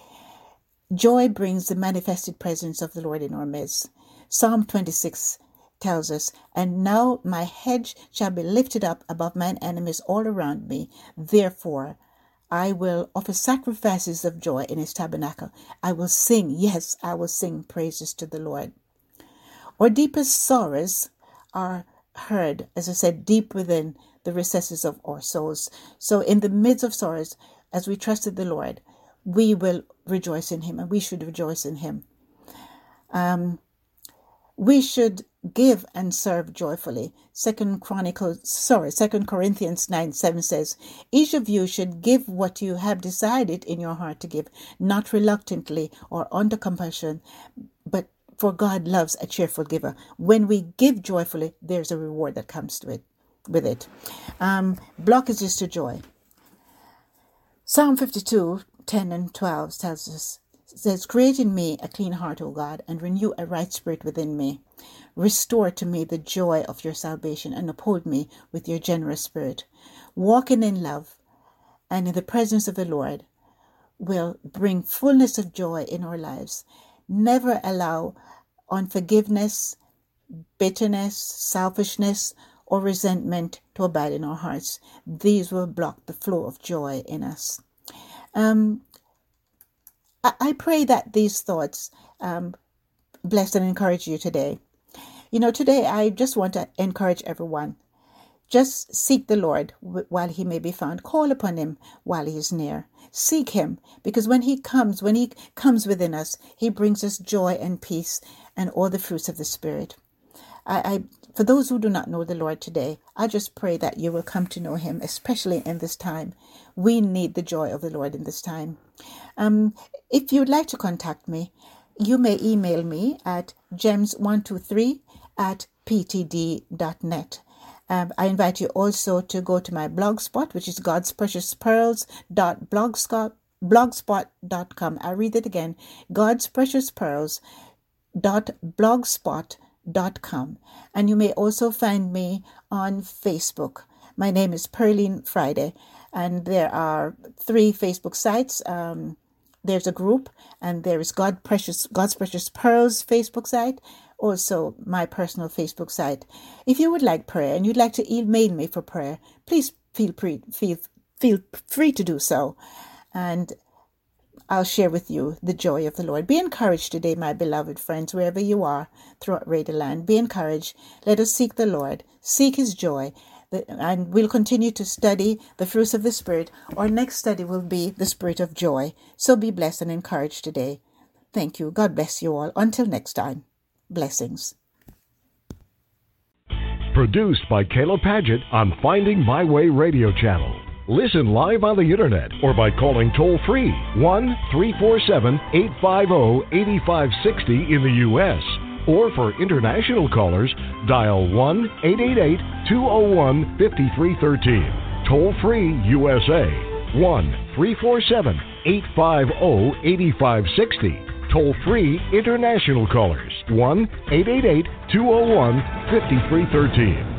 Joy brings the manifested presence of the Lord in our midst. Psalm twenty-six tells us, and now my head shall be lifted up above mine enemies all around me. Therefore, I will offer sacrifices of joy in his tabernacle. I will sing, yes, I will sing praises to the Lord. Our deepest sorrows are heard, as I said, deep within the recesses of our souls. So in the midst of sorrows, as we trusted the Lord, we will rejoice in him, and we should rejoice in him. Um, we should give and serve joyfully. Second Chronicles, sorry, Second Corinthians nine seven says, each of you should give what you have decided in your heart to give, not reluctantly or under compulsion, but for God loves a cheerful giver. When we give joyfully, there's a reward that comes to it with it. Um, blockages to joy. Psalm fifty-two, ten and twelve tells us, says, create in me a clean heart, O God, and renew a right spirit within me. Restore to me the joy of your salvation and uphold me with your generous spirit. Walking in love and in the presence of the Lord will bring fullness of joy in our lives. Never allow unforgiveness, bitterness, selfishness, or resentment to abide in our hearts. These will block the flow of joy in us. Um, I, I pray that these thoughts um, bless and encourage you today. You know, today I just want to encourage everyone. Just seek the Lord while he may be found. Call upon him while he is near. Seek him, because when he comes, when he comes within us, he brings us joy and peace and all the fruits of the Spirit. I, I, for those who do not know the Lord today, I just pray that you will come to know him, especially in this time. We need the joy of the Lord in this time. Um, if you'd like to contact me, you may email me at gems one two three at p t d dot net. Um, I invite you also to go to my blogspot, which is gods precious pearls dot blogspot dot com. I'll read it again, gods precious pearls dot blogspot dot com. And you may also find me on Facebook. My name is Pearline Friday, and there are three Facebook sites. Um, there's a group, and there is God Precious God's Precious Pearls Facebook site, also my personal Facebook site. If you would like prayer and you'd like to email me for prayer, please feel free, feel, feel free to do so. And I'll share with you the joy of the Lord. Be encouraged today, my beloved friends, wherever you are throughout Radio Land. Be encouraged. Let us seek the Lord, seek his joy, and we'll continue to study the fruits of the Spirit. Our next study will be the Spirit of joy. So be blessed and encouraged today. Thank you. God bless you all. Until next time. Blessings. Produced by Kayla Paget on Finding My Way Radio Channel. Listen live on the internet or by calling toll-free one three four seven, eight five zero, eight five six zero in the U S Or for international callers, dial one eight eight eight, two zero one, five three one three. Toll-free U S A, one three four seven, eight five zero, eight five six zero. Toll-free international callers, one eight eight eight, two zero one, five three one three.